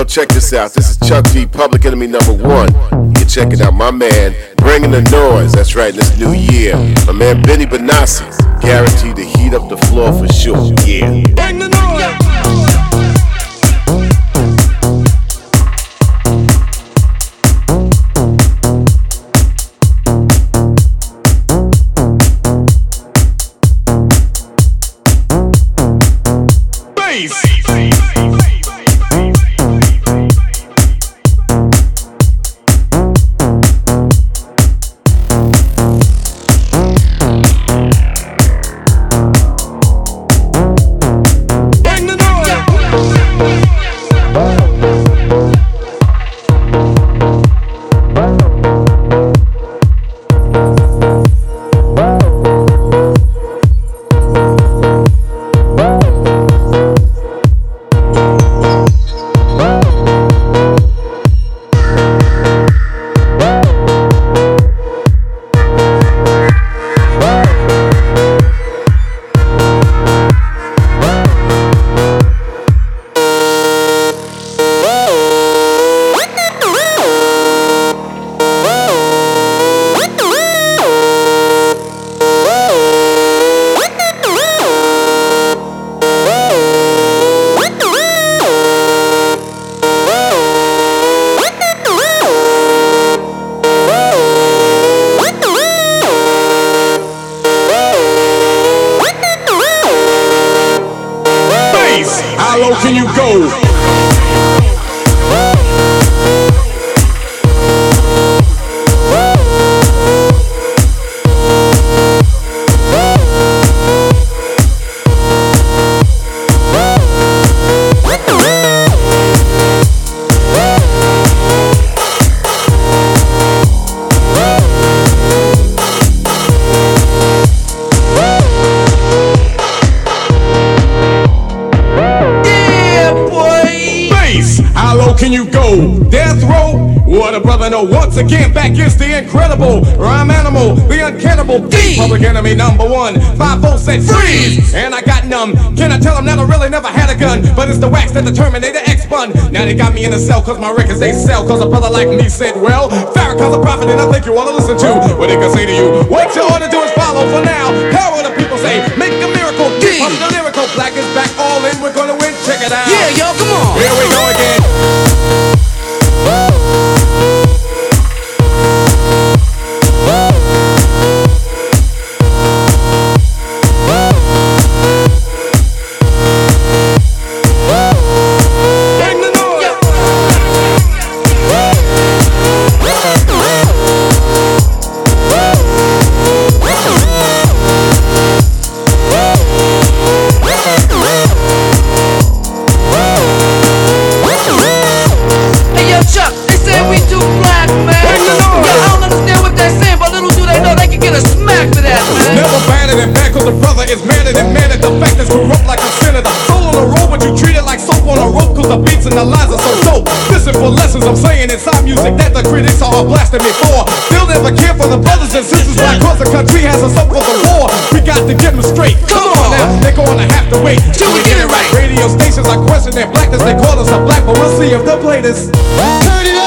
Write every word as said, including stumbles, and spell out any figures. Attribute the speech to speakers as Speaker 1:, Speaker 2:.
Speaker 1: Yo, check this out. This is Chuck D, Public Enemy number one. You're checking out my man, bringing the noise. That's right, this new year. My man Benny Benassi, guaranteed to heat up the floor for sure. Yeah.
Speaker 2: Bring the noise. How low can you go? Can you go? Death row? What a brother know. Once again, back is the incredible rhyme animal, the uncannibal D. Public Enemy number one. Five volts said freeze, and I got numb. Can I tell them that I really never had a gun? But it's the wax that the Terminator X spun. Now they got me in a cell cause my records they sell. Cause a brother like me said, well, Farrakhan's a prophet and I think you wanna listen to what they can say to you. What you ought to do is follow for now. Power the people say, make a miracle. D. I'm the lyrical, black is back, all in, we're gonna win, check it out.
Speaker 3: Yeah, yo, come on.
Speaker 2: Here we go again. The brother is mad at him, mad at the fact that grew up like a senator. Soul on a roll, but you treat it like soap on a rope. Cause the beats and the lines are so dope. Listen for lessons I'm saying inside music that the critics are blasting me for. They'll never care for the brothers and sisters like cause the country has us up for the war. We got to get them straight. Come on now, they're gonna have to wait till we get it right. Radio stations are questioning their blackness. They call us a black, but we'll see if they'll play this. Turn it up.